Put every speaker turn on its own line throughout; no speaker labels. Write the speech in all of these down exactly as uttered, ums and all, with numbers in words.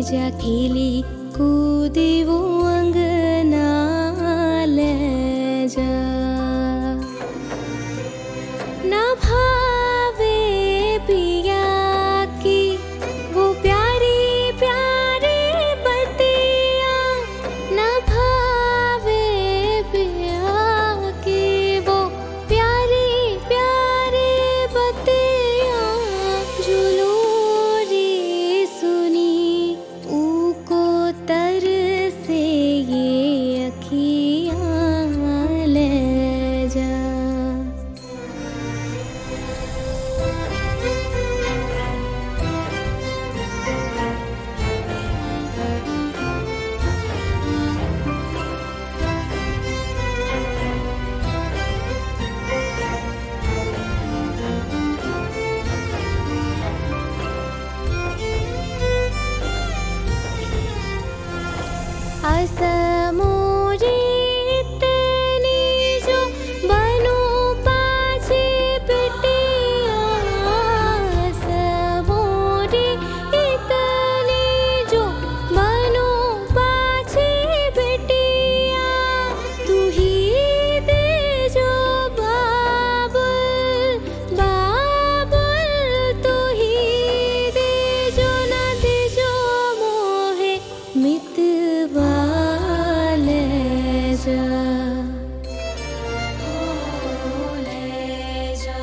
जा खेली कूदी वो अंगना ले जा। ना भावे पिया की वो प्यारी प्यारी बतिया, ना भावे पिया की वो प्यारी प्यारी बतिया। जुलूरी सुनी ऊको तर से ये अखियाँ ले जा। असमोरी इतनी जो बनूं पाछी बिटिया, असमोरी इतनी जो बनूं पाछी बिटिया। तू ही दे जो बाबुल बाबुल, तू ही दे जो न दे जो मोहे मितवा ले जा। ओ ले जा।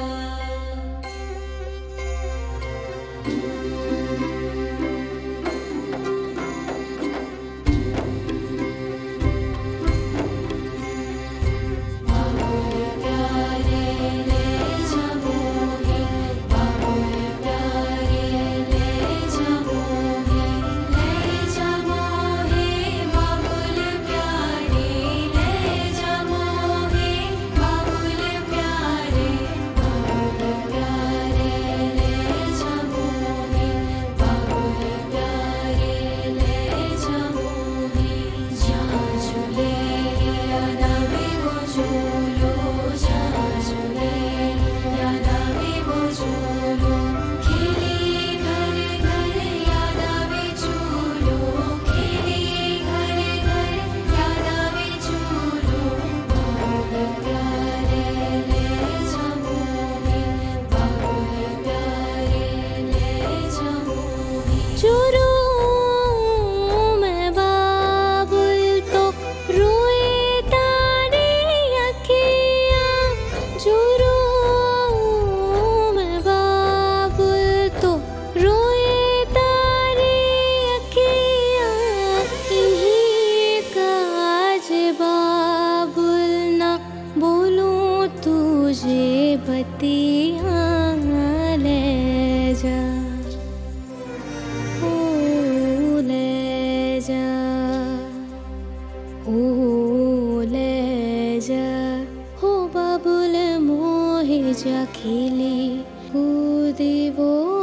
बाबुल प्यारे ले जा मोहे, बाबुल प्यारे ले जा मोहे, ले जा मोहे बाबुल प्यारे, ले जा मोहे बाबुल प्यारे, बाबुल प्यारे ले जा मोहे, बाबुल प्यारे ले जा मोहे। जहाँ झूले यादा भी वो झूलो, जहाँ झूले यादा भी वो झूलो। खेली घर घर यादा भी झूलो, खेली घर घर यादा भी झूलो। बाबुल प्यारे ले जा मोहे, बाबुल प्यारे ले जा मोहे। चुरू मैं बाबुल तो रोए तारी अखियाँ, चुरू मैं बाबुल तो रोए तारी अखियाँ। इन्हीं काज बाबुल ना बोलूं तुझे बतियाँ ले जा। ओ ले जा, ओ ले जा। हो बाबुल मोहे जा खेली कूदी वो